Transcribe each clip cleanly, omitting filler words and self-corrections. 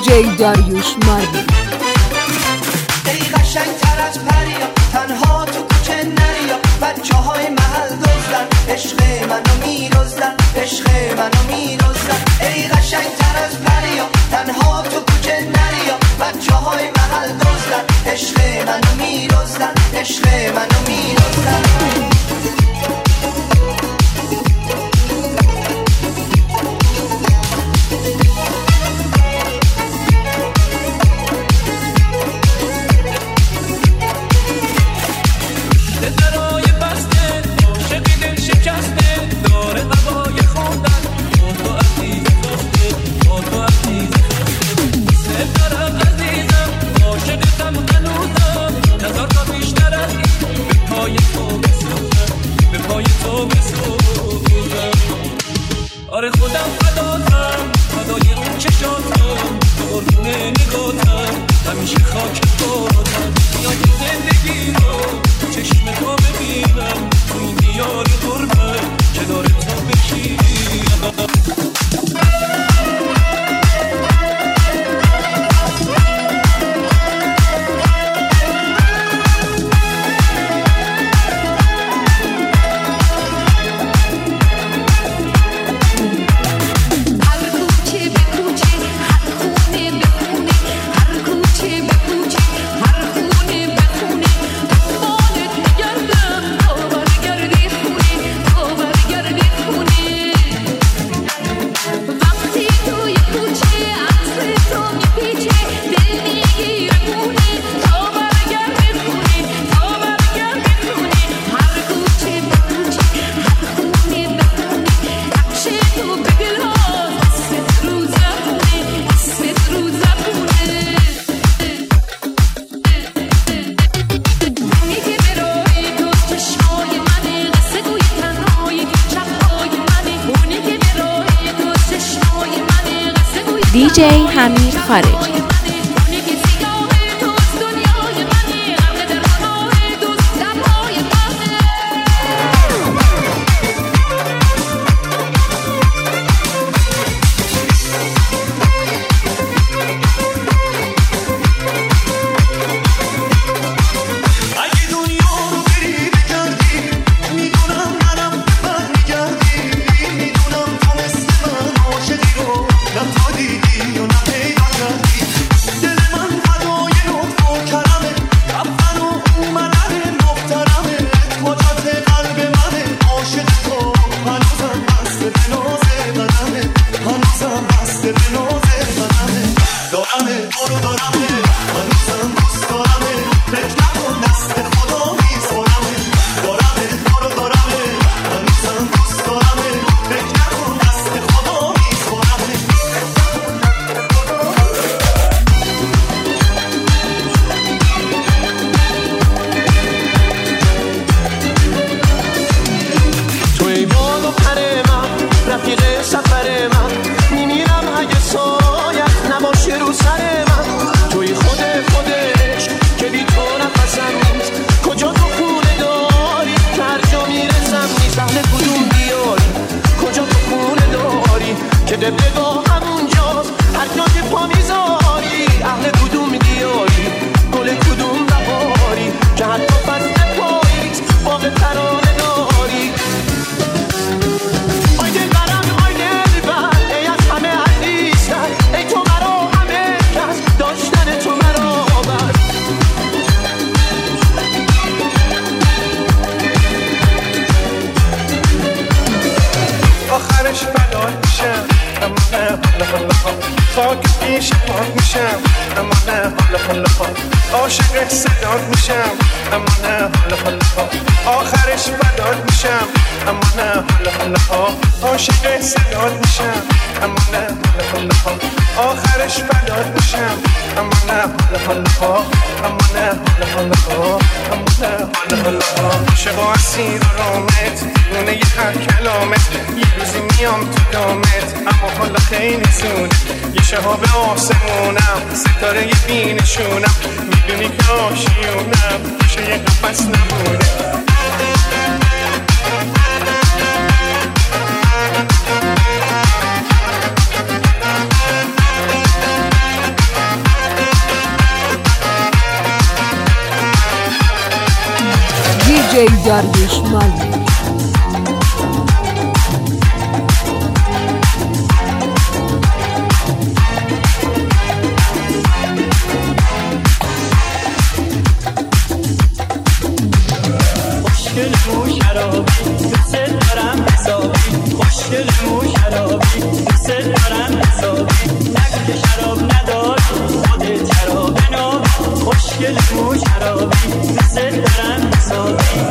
دیجی داریوش ماردی. ای قشنگ تر از پریا تنها تو کوچه نریا، بچه های محل دزدن عشق منو میرزدن، عشق منو میرزدن. ای قشنگ تر از پریا تنها تو کوچه نریا، بچه های محل دزدن عشق منو میرزدن، عشق منو میرزدن. آره خودم فداتم، فدای اون چشاتم، قربونه نگاتم، همیشه خاک پاتم. میای زندگی رو چشم تو ببینم، تو این دیار غربت کنار تو بشینم. دیجی حمید خارجی. خاک پیش پاک میشم اما نه حالا عاشق صدات میشم اما نه حالا آخرش فدات میشم اما نه حالا عاشق صدات میشم اما نه حالا آخرش فدات میشم اما نه حالا اما نه حالا اما نه حالا عاشق اسیر رامت دونه ی هر کلامت یه روزی میام تو دامت اما حالا خیلی زونه یه شهاب آسمونم ستاره یه بینشونم میدونی که آشیونم میشه یه قفص نمونه داریوش مارمیر. خوشگل مو شرابی دوست دارم حسابی، خوشگل مو شرابی دوست دارم حسابی، نگو که شراب نداری خودت شراب نابی، خوشگل مو شرابی دوست دارم حسابی.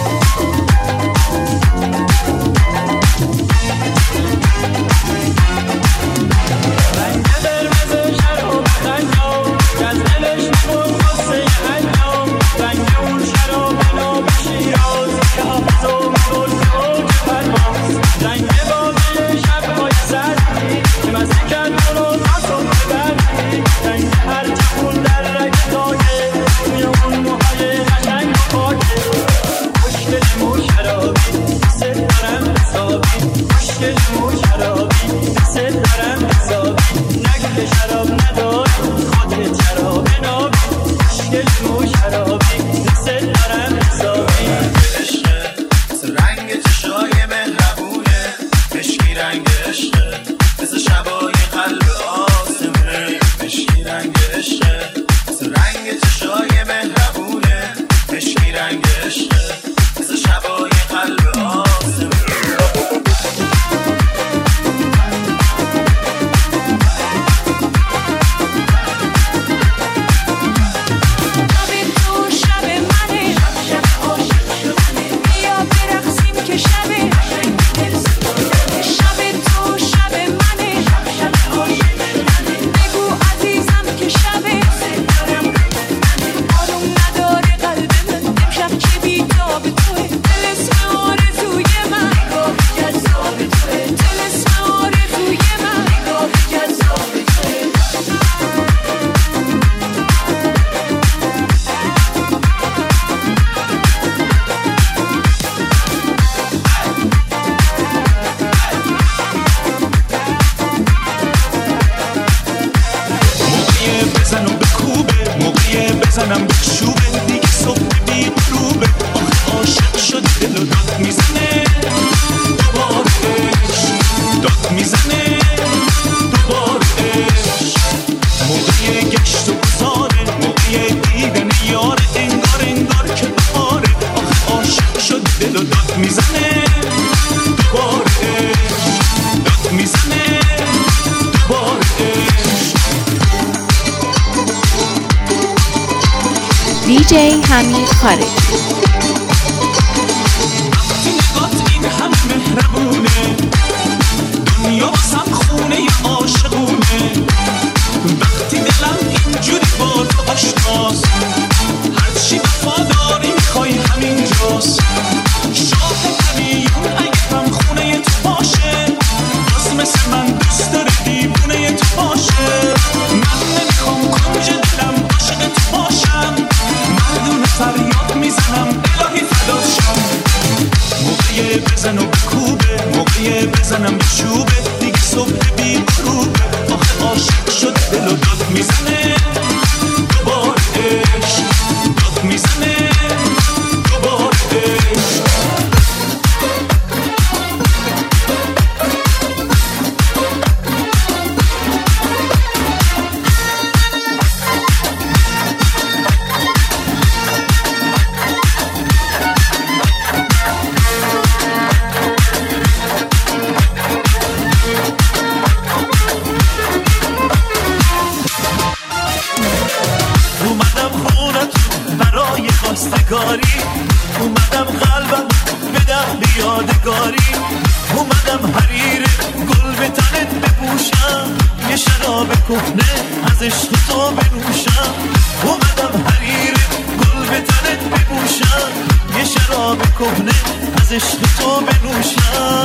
رنگ قرمز شراب قندام از دلش نبود قصه قندام، رنگ اون شراب ناب شیراز که حافظ و میگل اوج پرواز، رنگ باقی شبهای سردی که مزه کرد اونو اصلا ببردی، رنگ هر جفون در رگ داگه توی اون موهای قشنگ و پاکه، خوشگل مو شرابی دوست دارم حسابی، خوشگل مو شرابی دوست دارم حسابی، نگو که شراب نداری خودت شراب نابی، خوشگل مو شرابی دوست دارم حسابی. عشقه مثل رنگ چشای مهربونه، مشکی رنگ عشقه مثل شبای قلب آسمونه، مشکی رنگ عشقه مثل رنگ چشای مهربونه، مشکی رنگ عشقه مثل شبای قلب آسمونه. بزنم به چوبه دیگه صبح بی غروبه، آخه عاشق شد دل و داد میزنه دوباره عشق، داد میزنه دوباره عشق، موقع گشت و گذاره، موقع دیدن یاره، انگار انگار که بهاره، آخه عاشق شد دل و داد میزنه دوباره عشق، داد میزنه دوباره عشق. دیجی حمید خارجی. وقتی نگات این هم مهربونه، دنیا واسم خونه عاشقونه، وقتی دلم اینجوری با تو آشناست، هرچی وفاداری میخوای همینجاست، شاه قلیون اگه هم خونه تو باشه، باز مثل من دوست داره دیوونه تو باشه، من نمیخوام کنج دلم عاشق تو باشم، مردون فریاد میزنم الهی فدات شم، موقع بزن و بکوبه، موقع بزنم به چوبه دیگه صبح بی غروبه، آخه عاشق شد دل و داد میزنه دوباره عشق، داد میزنه دوباره عشق. اومدم قلبم بدم بیادگاری، اومدم حریر گل به تنت بپوشم، یه شراب کهنه از عشق تو بنوشم، اومدم حریر گل به تنت بپوشم، یه شراب کهنه از عشق تو بنوشم،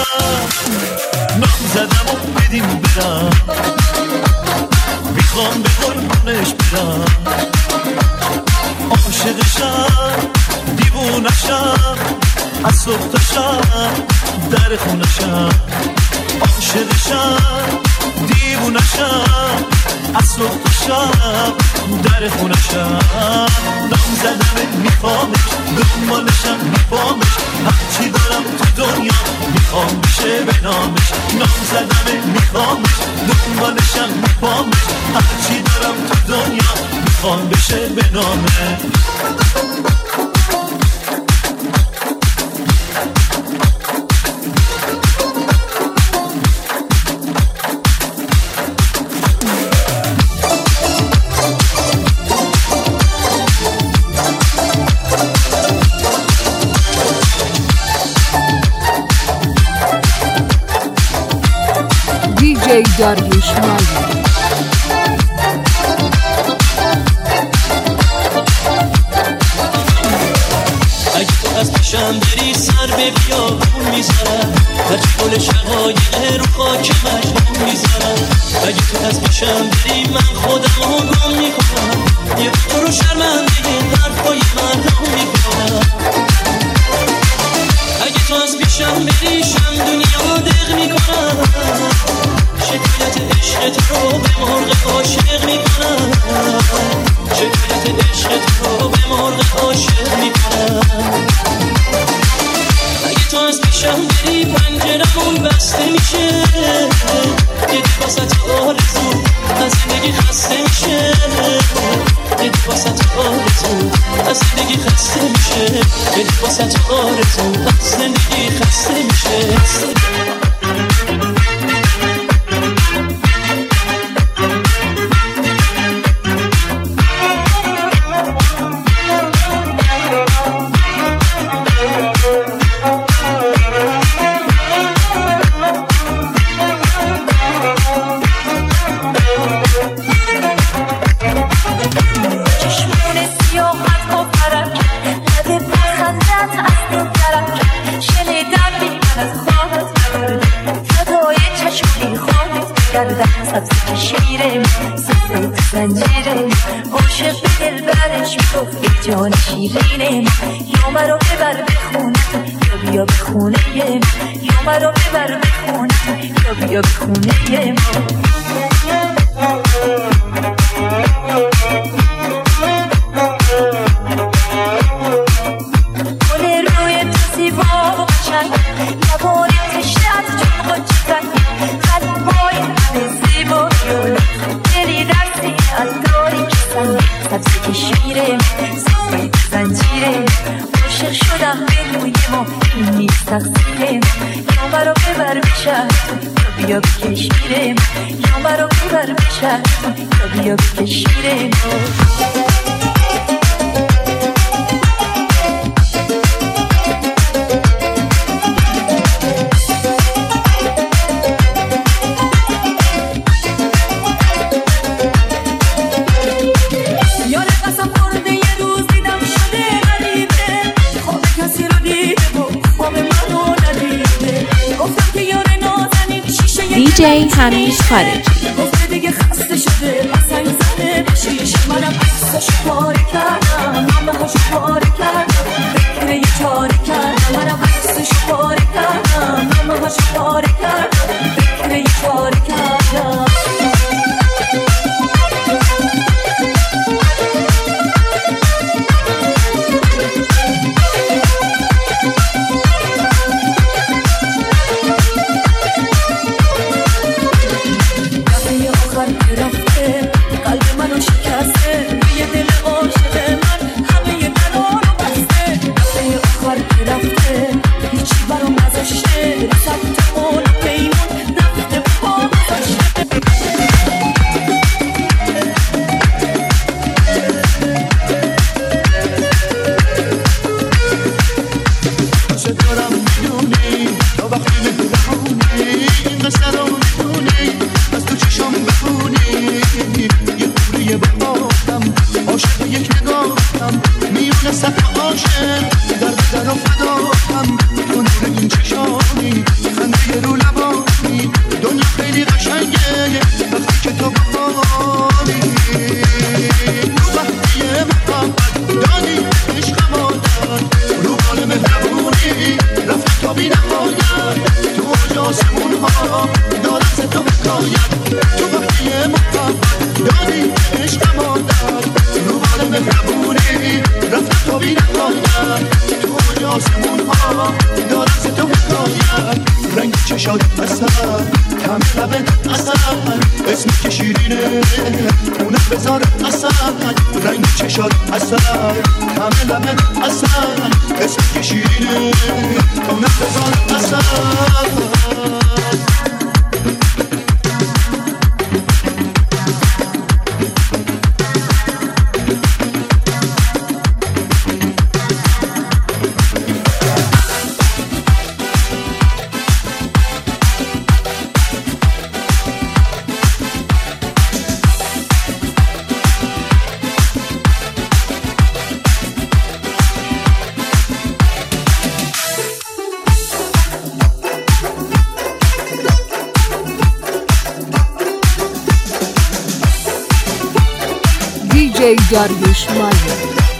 نام زدم و بدیم برم، میخوام به قربونش برم، عاشقشم دیوونشم، از صبح تا شب در خونشم، عاشقشم دیوونشم از صبح تا شب در خونشم نام زدمه میخوامش دنبالشم میخوامش هرچی دارم تو دنیا میخوام بشه به نامش نام زدمه میخوامش دنبالشم میخوامش هرچی دارم تو دنیا میخوام بشه به نامش داریوش مالی اگه تو از پیشم بری سر به بیابون میذارم هرچی پل شقایق رو خاک مجنون میذارم اگه تو از پیشم بری من خودم رو گم میکنم یه تو رو شرمنده حرفای مردم میکنم اگه تو از پیشم بری شم دنیا دق میکنم شکایت عشق تو رو به مرغ عاشق میکنم شکایت عشق تو رو به مرغ عاشق میکنم اگه تو از پیشم بری پنجرمون بسته میشه یه دی واسط آرزو از زندگی خسته میشه یه دی واسط آرزو از زندگی خسته میشه یه دی واسط آرزو از زندگی خسته میشه جان شیرینم یا مرا ببر به خونه یا بیا به خونه یا مرا ببر به خونه یا بیا به خونه گل روی تو زیبا و قشنگ لبان تشنه از چون قاچتن قلب‌های همه زیبا دلی در سینه‌ات داری که سبزی کشمیره سفره زنجیره عاشق شدم به روی ما این نیست تقصیره یا مرا ببر به شهر یا بیا به کشمیره یا مرا ببر به شهر یا بیا به کشمیره دیجی حمید خارجی گفته دیگه خسته شده اصلا زده بشیش منم عکسش پاره کردم نامه‌هاش پاره کردم فکر یه چاره کردم منم عکسش پاره کردم نامه‌هاش پاره کردم فکر یه چاره کردم ها دارم ز تو حکایت تو وقتی محبت دادی عشق مادر رو بالم مهربونی رفتم تو بی نهایت تو آسمون ها دارم ز تو حکایت رنگ چشات اصلا همه لبت اصلا اسمی که شیرینه اونم بذار اصلا رنگ چشات اصلا همه لبت اصلا اسمی که شیرینه اونم بذار اصلا DJ داریوش مالی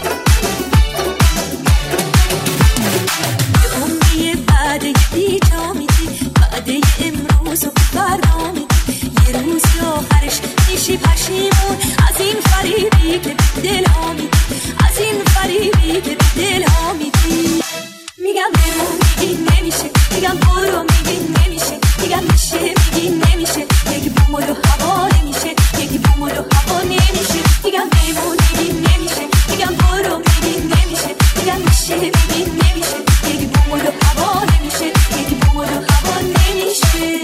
امید بعد بیجا میدی بعد امروز و فردا میدی یه روز آخرش میشی پشیمون از این فریبی که دل ها میدی از این فریبی که دل ها میدی میگم برو میگی نمیشه میگم برو میگی نمیشه میگم میشه میگی نمیشه یک بومد و هوا نمیشه یک بومد و هوا نمیشه میگم بمون میگی نمیشه میگم برو میگی نمیشه میگم میشه میگی نمیشه یک بومد و هوا نمیشه یک بومد و هوا نمیشه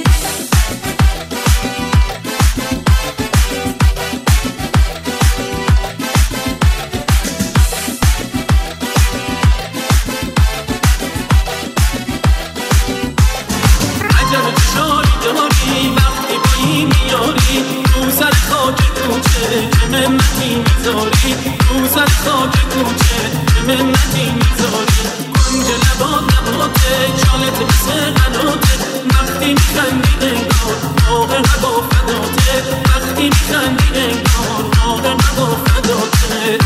منتی میذاری رو سر خاک کوچه که منتی میذاری کنج لبات نباته چالت مثل قناته وقتی میخندی انگار آب هوا فداته وقتی میخندی انگار آب هوا فداته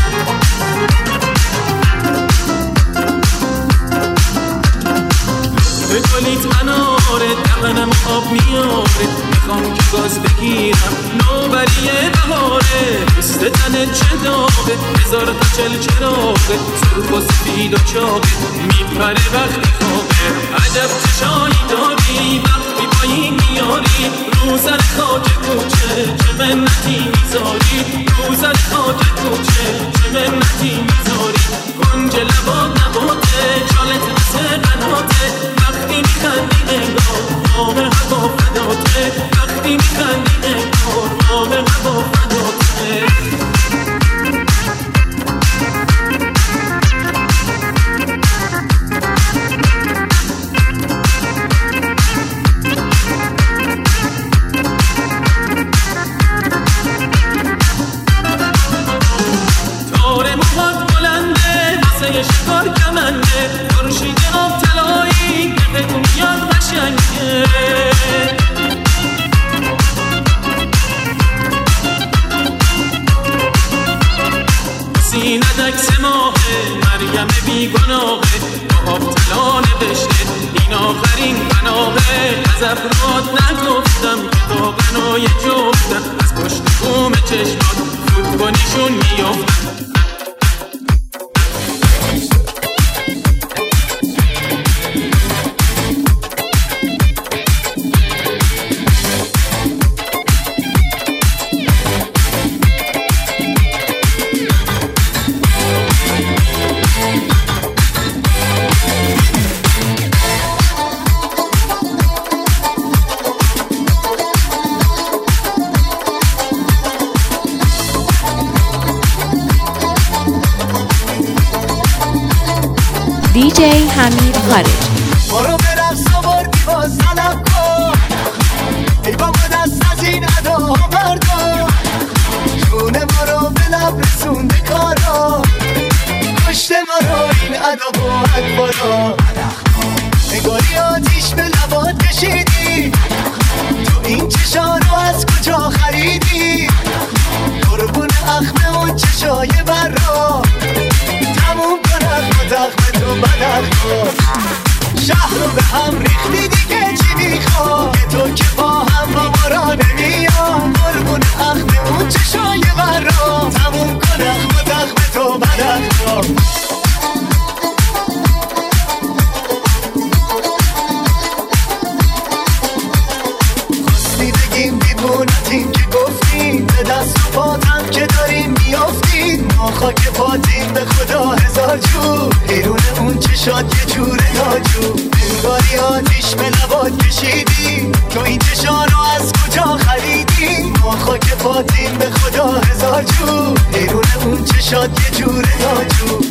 بکنید مناره دهنم آب میاره میخوام که گاز بگیرم نوبریه بهاره پوست تنت چه داغه هزار تا چلچراغه سرخ و سفید و چاقه میپره وقتی خوابه عجب چشایی داری وقتی پایین میاری رو سر خاک کوچه چه منتی میذاری رو سر خاک کوچه چه منتی میذاری کنج لبات نباته چالت مثل قناته وقتی میخندی انگار آب هوا فداته وقتی میخندی انگار آب هوا فداته تار موهات بلنده واسه شکار کمنده خورشید آب طلایی که دنیا قشنگه سینه عکس ماهه مریم بیگناهه با آب طلا نوشته این آخرین پناهه از افراد نگفتم که تا غنای جفتم از پشت بوم چشمات فوتبالیشون میافتم DJ حمید خارج برو برم سوار باز سلام کن ای بابا دست از این ادا بردار جون ما رو به لب رسونده کارا کشته ما رو این ادا و اکبارا نگاری آتیش به لبات کشیدی تو این چشا رو از کجا خریدی قربون اخم اون چشای برا تموم کنم با تخم تو بدل کن شهر رو به هم ریختی دیگه چی میخواد تو که پاتیم که گفتیم به دست و پاتم که داریم میافتیم ما خاک پاتیم به خدا هزار جور بیرون اون چشات یه جوره ناجور انگاری آتیش به لبات کشیدیم تو این چشانو از کجا خریدیم ما خاک پاتیم به خدا هزار جور بیرون اون چشات یه جوره ناجور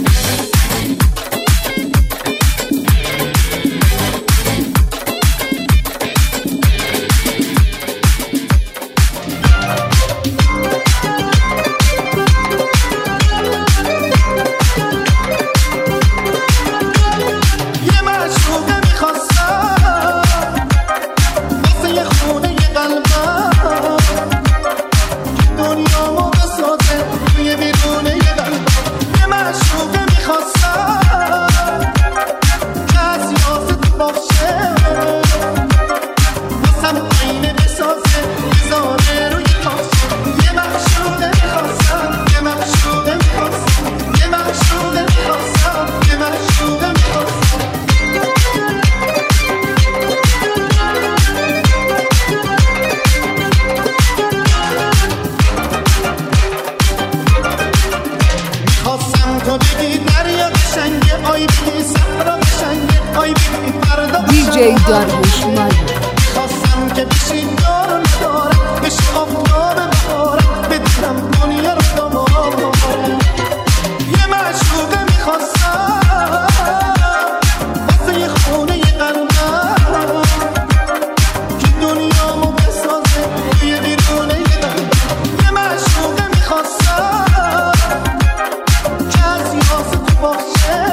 DJ داریوش مالی خواستم که بشی دار و ندارم بشی آفتاب بهارم بدونم دنیا رو دامارم یه معشوقه میخواستم واسه یه خونه یه قلبم که دنیامو بسازه توی بیرونه یه قلبم یه معشوقه میخواستم که از یاس تو باشه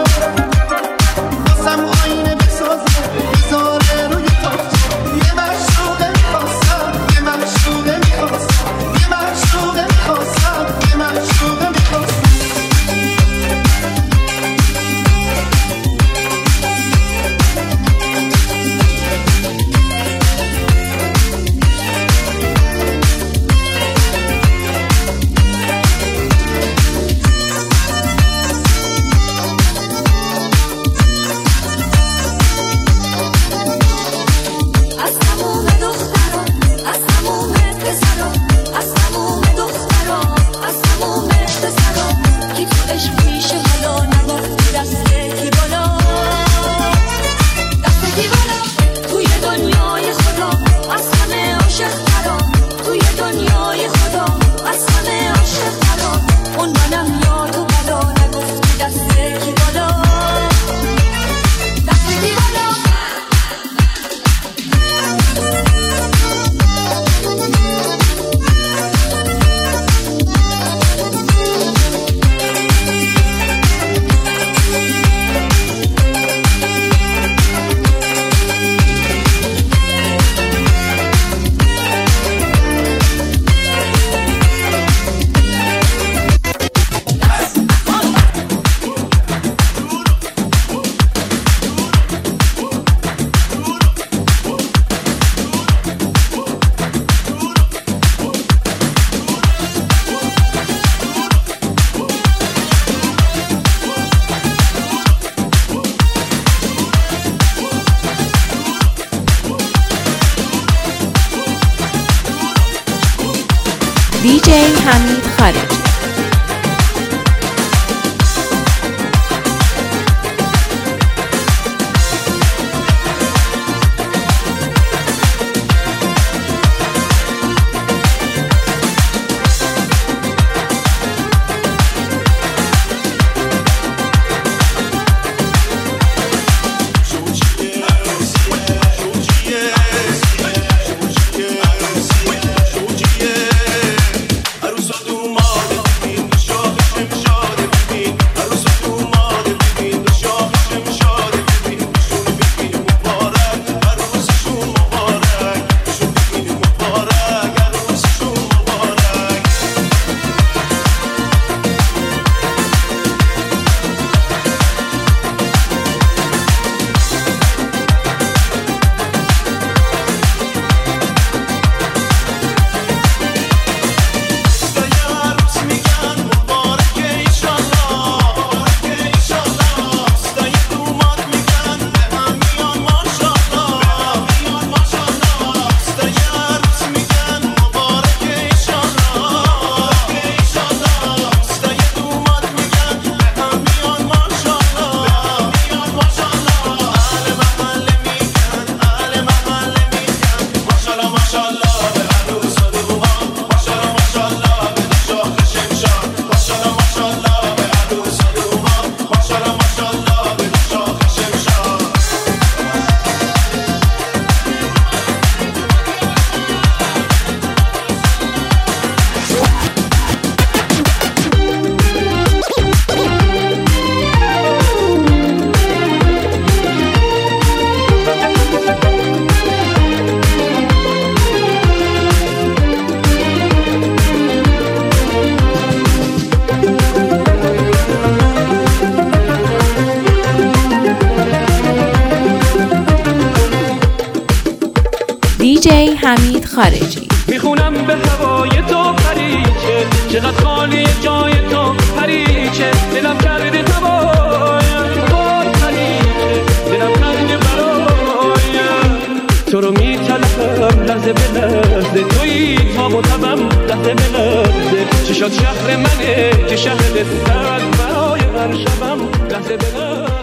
واسم آینه بسازه بذاره روی تاخچه یه معشوقه میخواستم یه معشوقه میخواستم یه معشوقه میخواستم یه معشوقه میخواستم DJ حمید خارج عروسا تو ماده حمید خارجی. میخونم به هوای تو پریچه، چقدر خالی جای تو پریچه، دلم کرده هوایم بار پریچه، دلم تنگ برایم، تو رو میطلبم لحظه به لحظه، تویی تا مطبم لحظه به لحظه، چشات شهر منه که شهر صد برای هر شبم لحظه به لحظه.